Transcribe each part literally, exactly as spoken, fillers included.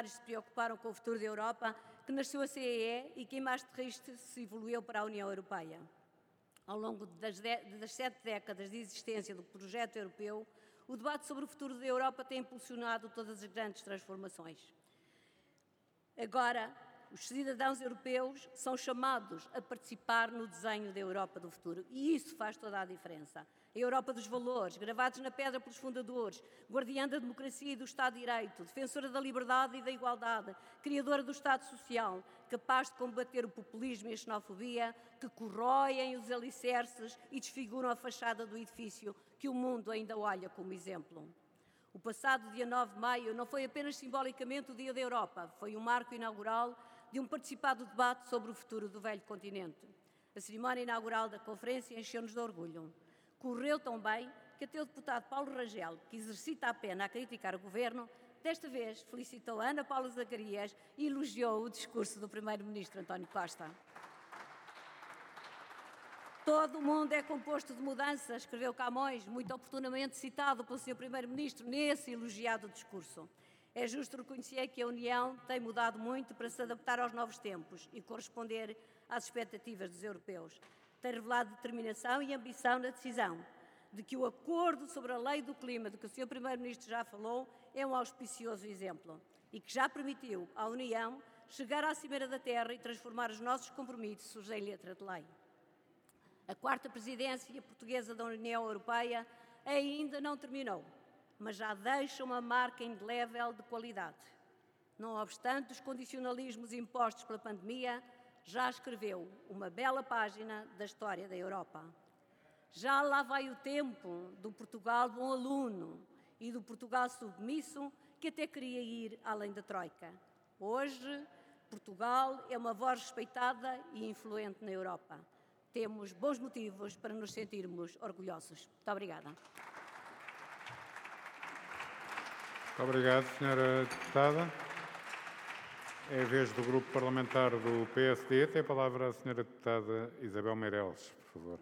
parlamentares se preocuparam com o futuro da Europa, que nasceu a C E E e que em Maastricht se evoluiu para a União Europeia. Ao longo das, de, das sete décadas de existência do projeto europeu, o debate sobre o futuro da Europa tem impulsionado todas as grandes transformações. Agora, os cidadãos europeus são chamados a participar no desenho da Europa do futuro e isso faz toda a diferença. A Europa dos valores, gravados na pedra pelos fundadores, guardiã da democracia e do Estado de Direito, defensora da liberdade e da igualdade, criadora do Estado Social, capaz de combater o populismo e a xenofobia que corroem os alicerces e desfiguram a fachada do edifício que o mundo ainda olha como exemplo. O passado dia nove de maio não foi apenas simbolicamente o Dia da Europa, foi um marco inaugural de um participado debate sobre o futuro do velho continente. A cerimónia inaugural da conferência encheu-nos de orgulho. Correu tão bem que até o deputado Paulo Rangel, que exercita a pena a criticar o governo, desta vez felicitou Ana Paula Zacarias e elogiou o discurso do primeiro-ministro António Costa. Todo o mundo é composto de mudanças, escreveu Camões, muito oportunamente citado pelo seu primeiro-ministro nesse elogiado discurso. É justo reconhecer que a União tem mudado muito para se adaptar aos novos tempos e corresponder às expectativas dos europeus. Tem revelado determinação e ambição na decisão de que o acordo sobre a lei do clima, de que o senhor primeiro-ministro já falou, é um auspicioso exemplo e que já permitiu à União chegar à cimeira da Terra e transformar os nossos compromissos em letra de lei. A quarta presidência portuguesa da União Europeia ainda não terminou, mas já deixa uma marca indelével de qualidade. Não obstante os condicionalismos impostos pela pandemia, já escreveu uma bela página da história da Europa. Já lá vai o tempo do Portugal bom aluno e do Portugal submisso que até queria ir além da Troika. Hoje, Portugal é uma voz respeitada e influente na Europa. Temos bons motivos para nos sentirmos orgulhosos. Muito obrigada. Muito obrigado, senhora Deputada. É a vez do Grupo Parlamentar do P S D. Tem a palavra a senhora Deputada Isabel Meireles, por favor.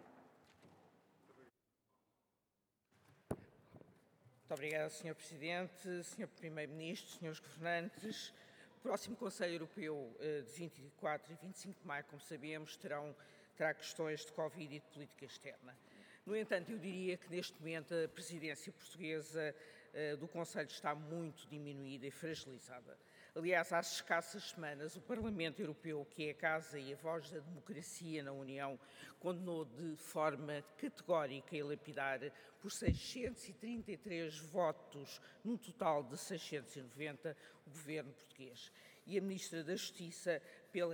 Muito obrigada, senhor Presidente, senhor Primeiro-Ministro, senhores governantes. O próximo Conselho Europeu de vinte e quatro e vinte e cinco de maio, como sabemos, terão terá questões de Covid e de política externa. No entanto, eu diria que neste momento a presidência portuguesa uh, do Conselho está muito diminuída e fragilizada. Aliás, há escassas semanas, o Parlamento Europeu, que é a casa e a voz da democracia na União, condenou de forma categórica e lapidar por seiscentos e trinta e três votos, num total de seiscentos e noventa, o governo português. E a Ministra da Justiça pela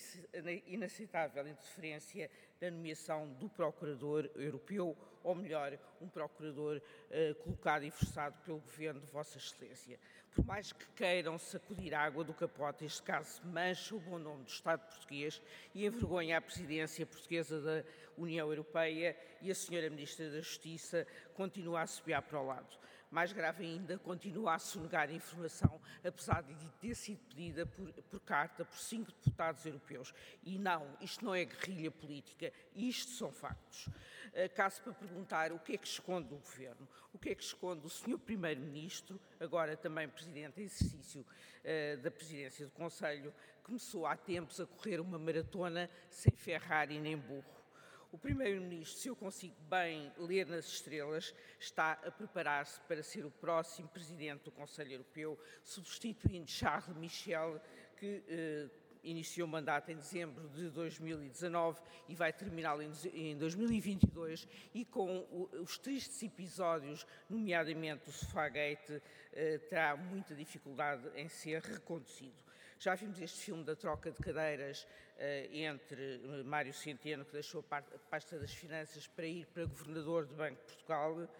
inaceitável interferência na nomeação do Procurador Europeu, ou melhor, um Procurador uh, colocado e forçado pelo Governo de Vossa Excelência. Por mais que queiram sacudir a água do capote, este caso mancha o bom nome do Estado português e envergonha a presidência portuguesa da União Europeia e a senhora Ministra da Justiça continua a assobiar para o lado. Mais grave ainda, continua a sonegar a informação, apesar de ter sido pedida por, por carta por cinco deputados europeus. E não, isto não é guerrilha política, isto são factos. Caso para perguntar o que é que esconde o Governo, o que é que esconde o senhor Primeiro-Ministro, agora também Presidente em exercício uh, da Presidência do Conselho, começou há tempos a correr uma maratona sem Ferrari nem burro. O Primeiro-Ministro, se eu consigo bem ler nas estrelas, está a preparar-se para ser o próximo Presidente do Conselho Europeu, substituindo Charles Michel, que eh, iniciou o mandato em dezembro de dois mil e dezanove e vai terminá-lo em dois mil e vinte e dois, e com os tristes episódios, nomeadamente o Sofagate, eh, terá muita dificuldade em ser reconduzido. Já vimos este filme da troca de cadeiras uh, entre uh, Mário Centeno, que deixou a pasta das finanças para ir para governador do Banco de Portugal, uh,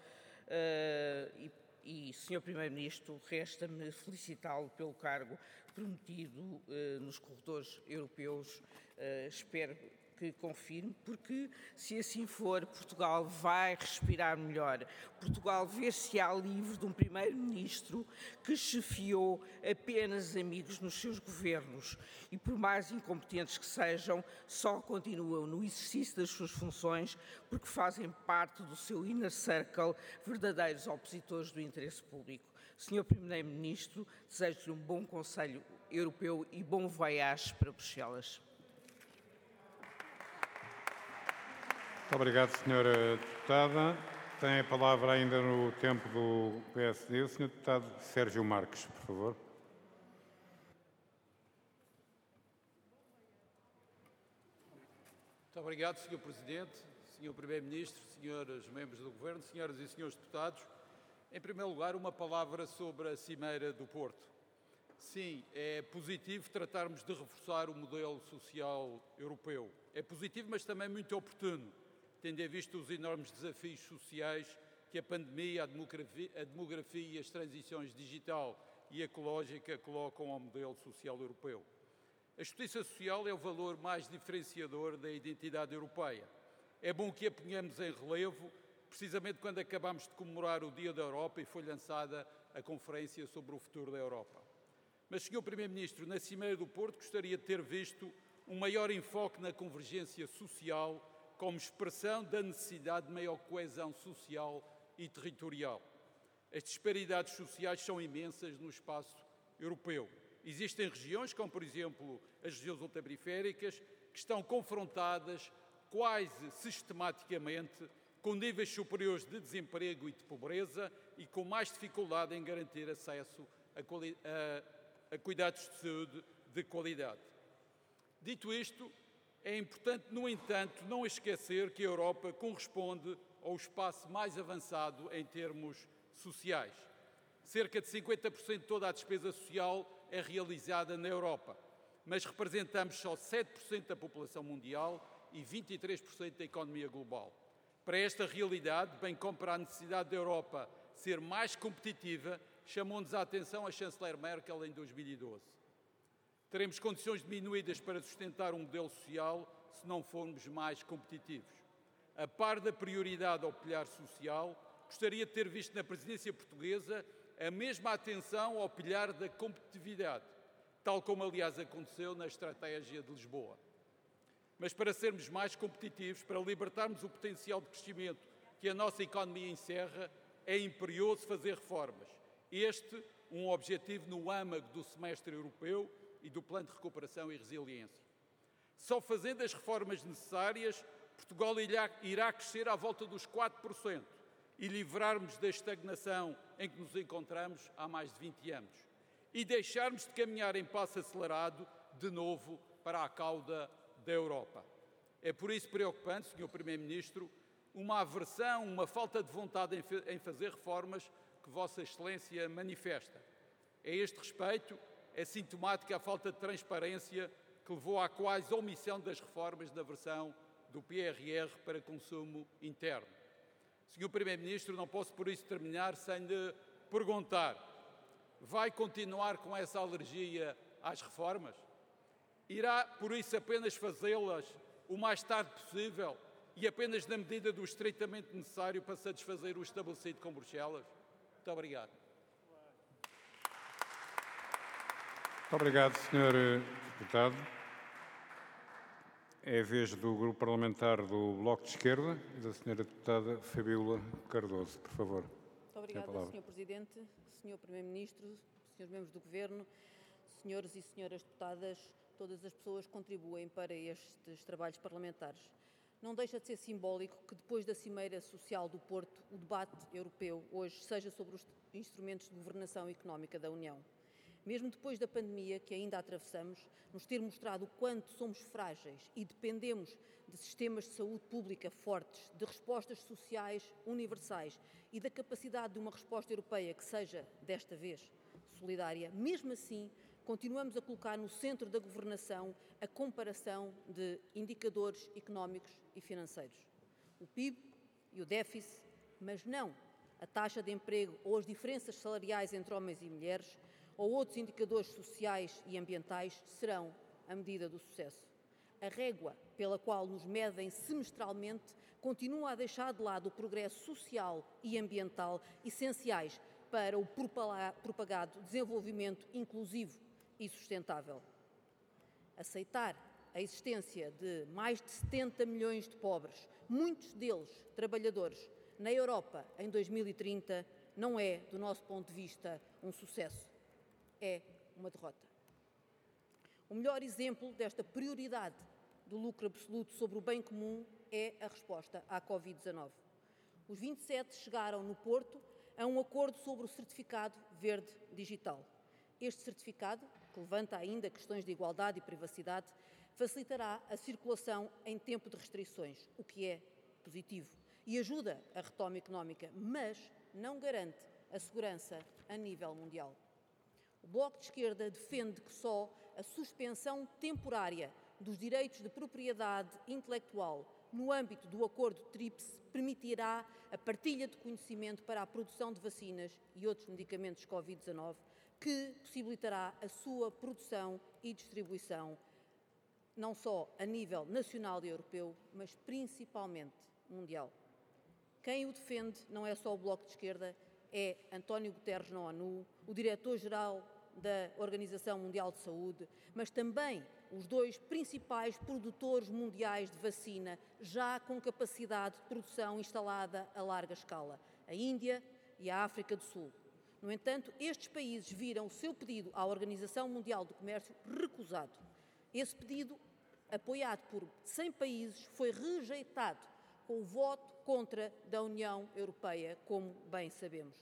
e, e senhor Primeiro-Ministro, resta-me felicitá-lo pelo cargo prometido uh, nos corredores europeus. Uh, espero que confirme, porque se assim for, Portugal vai respirar melhor. Portugal ver-se-á livre de um primeiro-ministro que chefiou apenas amigos nos seus governos e, por mais incompetentes que sejam, só continuam no exercício das suas funções porque fazem parte do seu inner circle verdadeiros opositores do interesse público. senhor Primeiro-Ministro, desejo-lhe um bom Conselho Europeu e bom voyage para Bruxelas. Muito obrigado, senhora Deputada. Tem a palavra ainda no tempo do P S D o senhor Deputado Sérgio Marques, por favor. Muito obrigado, senhor Presidente, senhor Primeiro-Ministro, senhores membros do Governo, senhoras e senhores deputados. Em primeiro lugar, uma palavra sobre a Cimeira do Porto. Sim, é positivo tratarmos de reforçar o modelo social europeu. É positivo, mas também muito oportuno, tendo em vista os enormes desafios sociais que a pandemia, a demografia, a demografia e as transições digital e ecológica colocam ao modelo social europeu. A justiça social é o valor mais diferenciador da identidade europeia. É bom que a ponhamos em relevo, precisamente quando acabamos de comemorar o Dia da Europa e foi lançada a Conferência sobre o Futuro da Europa. Mas, senhor Primeiro-Ministro, na Cimeira do Porto gostaria de ter visto um maior enfoque na convergência social como expressão da necessidade de maior coesão social e territorial. As disparidades sociais são imensas no espaço europeu. Existem regiões, como por exemplo as regiões ultraperiféricas, que estão confrontadas quase sistematicamente com níveis superiores de desemprego e de pobreza e com mais dificuldade em garantir acesso a, a, a cuidados de saúde de qualidade. Dito isto, é importante, no entanto, não esquecer que a Europa corresponde ao espaço mais avançado em termos sociais. Cerca de cinquenta por cento de toda a despesa social é realizada na Europa, mas representamos só sete por cento da população mundial e vinte e três por cento da economia global. Para esta realidade, bem como para a necessidade da Europa ser mais competitiva, chamou-nos a atenção a chanceler Merkel em dois mil e doze. Teremos condições diminuídas para sustentar um modelo social se não formos mais competitivos. A par da prioridade ao pilar social, gostaria de ter visto na presidência portuguesa a mesma atenção ao pilar da competitividade, tal como aliás aconteceu na estratégia de Lisboa. Mas para sermos mais competitivos, para libertarmos o potencial de crescimento que a nossa economia encerra, é imperioso fazer reformas. Este, um objetivo no âmago do semestre europeu e do Plano de Recuperação e Resiliência. Só fazendo as reformas necessárias, Portugal irá, irá crescer à volta dos quatro por cento e livrarmos da estagnação em que nos encontramos há mais de vinte anos e deixarmos de caminhar em passo acelerado de novo para a cauda da Europa. É por isso preocupante, senhor Primeiro-Ministro, uma aversão, uma falta de vontade em fazer reformas que Vossa Excelência manifesta. A este respeito, é sintomática a falta de transparência que levou à quase omissão das reformas na versão do P R R para consumo interno. senhor Primeiro-Ministro, não posso por isso terminar sem lhe perguntar: vai continuar com essa alergia às reformas? Irá, por isso, apenas fazê-las o mais tarde possível e apenas na medida do estritamente necessário para satisfazer o estabelecido com Bruxelas? Muito obrigado. Muito obrigado, senhor Deputado. É a vez do Grupo Parlamentar do Bloco de Esquerda e da senhora Deputada Fabíola Cardoso. Por favor. Muito obrigada, senhor Presidente, senhor Primeiro-Ministro, senhores membros do Governo, senhores e senhoras deputadas, todas as pessoas que contribuem para estes trabalhos parlamentares. Não deixa de ser simbólico que depois da Cimeira Social do Porto, o debate europeu hoje seja sobre os instrumentos de governação económica da União. Mesmo depois da pandemia que ainda atravessamos, nos ter mostrado o quanto somos frágeis e dependemos de sistemas de saúde pública fortes, de respostas sociais universais e da capacidade de uma resposta europeia que seja, desta vez, solidária, mesmo assim, continuamos a colocar no centro da governação a comparação de indicadores económicos e financeiros. O P I B e o déficit, mas não a taxa de emprego ou as diferenças salariais entre homens e mulheres, ou outros indicadores sociais e ambientais serão a medida do sucesso. A régua pela qual nos medem semestralmente continua a deixar de lado o progresso social e ambiental essenciais para o propagado desenvolvimento inclusivo e sustentável. Aceitar a existência de mais de setenta milhões de pobres, muitos deles trabalhadores, na Europa em dois mil e trinta não é, do nosso ponto de vista, um sucesso, é uma derrota. O melhor exemplo desta prioridade do lucro absoluto sobre o bem comum é a resposta à Covid dezanove. Os vinte e sete chegaram no Porto a um acordo sobre o certificado verde digital. Este certificado, que levanta ainda questões de igualdade e privacidade, facilitará a circulação em tempo de restrições, o que é positivo, e ajuda a retoma económica, mas não garante a segurança a nível mundial. O Bloco de Esquerda defende que só a suspensão temporária dos direitos de propriedade intelectual no âmbito do acordo TRIPS permitirá a partilha de conhecimento para a produção de vacinas e outros medicamentos Covid dezanove, que possibilitará a sua produção e distribuição não só a nível nacional e europeu, mas principalmente mundial. Quem o defende não é só o Bloco de Esquerda, é António Guterres na ONU, o diretor-geral da Organização Mundial de Saúde, mas também os dois principais produtores mundiais de vacina, já com capacidade de produção instalada a larga escala, a Índia e a África do Sul. No entanto, estes países viram o seu pedido à Organização Mundial do Comércio recusado. Esse pedido, apoiado por cem países, foi rejeitado com o voto contra da União Europeia, como bem sabemos.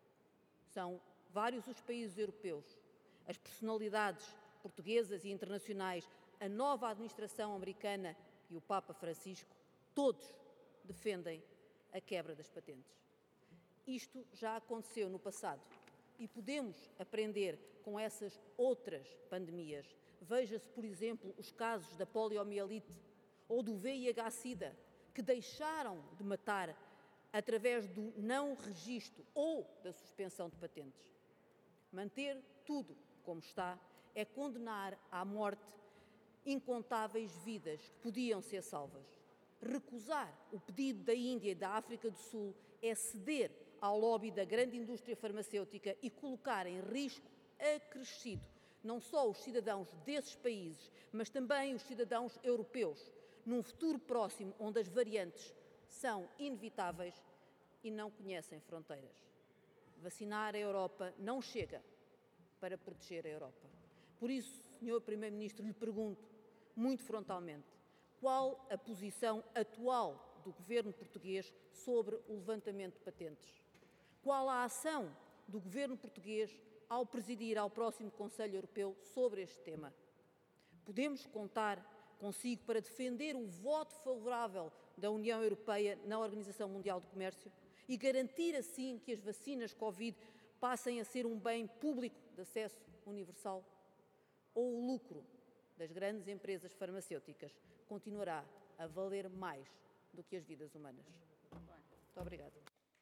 São vários os países europeus, as personalidades portuguesas e internacionais, a nova administração americana e o Papa Francisco, todos defendem a quebra das patentes. Isto já aconteceu no passado e podemos aprender com essas outras pandemias. Veja-se, por exemplo, os casos da poliomielite ou do V I H SIDA, que deixaram de matar através do não registro ou da suspensão de patentes. Manter tudo como está é condenar à morte incontáveis vidas que podiam ser salvas. Recusar o pedido da Índia e da África do Sul é ceder ao lobby da grande indústria farmacêutica e colocar em risco acrescido não só os cidadãos desses países, mas também os cidadãos europeus, num futuro próximo onde as variantes são inevitáveis e não conhecem fronteiras. Vacinar a Europa não chega para proteger a Europa. Por isso, senhor Primeiro-Ministro, lhe pergunto, muito frontalmente, qual a posição atual do governo português sobre o levantamento de patentes? Qual a ação do governo português ao presidir ao próximo Conselho Europeu sobre este tema? Podemos contar consigo para defender o voto favorável da União Europeia na Organização Mundial do Comércio e garantir assim que as vacinas Covid passem a ser um bem público de acesso universal? Ou o lucro das grandes empresas farmacêuticas continuará a valer mais do que as vidas humanas? Muito obrigada.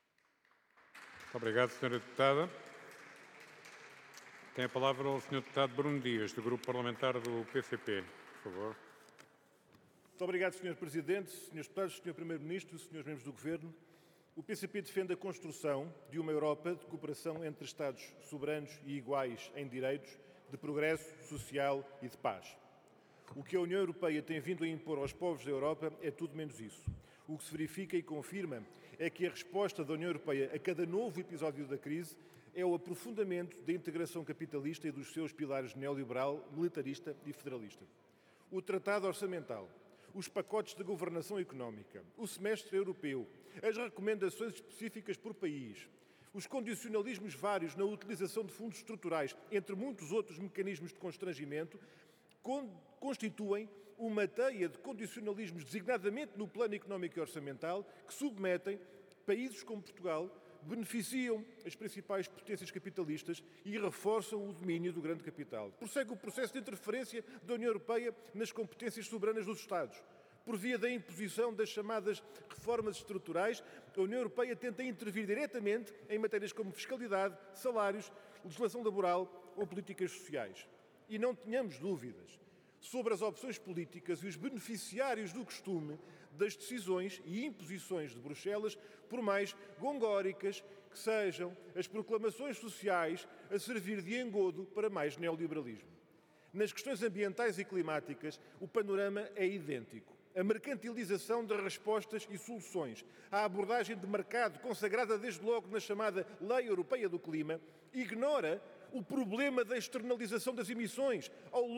Muito obrigado, senhora Deputada. Tem a palavra o senhor Deputado Bruno Dias, do Grupo Parlamentar do P C P. Por favor. Muito obrigado, senhor Presidente, senhores Deputados, senhor Primeiro-Ministro, senhores membros do Governo. O P C P defende a construção de uma Europa de cooperação entre Estados soberanos e iguais em direitos, de progresso social e de paz. O que a União Europeia tem vindo a impor aos povos da Europa é tudo menos isso. O que se verifica e confirma é que a resposta da União Europeia a cada novo episódio da crise é o aprofundamento da integração capitalista e dos seus pilares neoliberal, militarista e federalista. O Tratado Orçamental, os pacotes de governação económica, o semestre europeu, as recomendações específicas por país, os condicionalismos vários na utilização de fundos estruturais, entre muitos outros mecanismos de constrangimento, constituem uma teia de condicionalismos, designadamente no plano económico e orçamental, que submetem países como Portugal, beneficiam as principais potências capitalistas e reforçam o domínio do grande capital. Prossegue o processo de interferência da União Europeia nas competências soberanas dos Estados. Por via da imposição das chamadas reformas estruturais, a União Europeia tenta intervir diretamente em matérias como fiscalidade, salários, legislação laboral ou políticas sociais. E não tenhamos dúvidas sobre as opções políticas e os beneficiários do costume das decisões e imposições de Bruxelas, por mais gongóricas que sejam as proclamações sociais a servir de engodo para mais neoliberalismo. Nas questões ambientais e climáticas, o panorama é idêntico. a mercantilização das respostas e soluções, a abordagem de mercado consagrada desde logo na chamada Lei Europeia do Clima, ignora o problema da externalização das emissões ao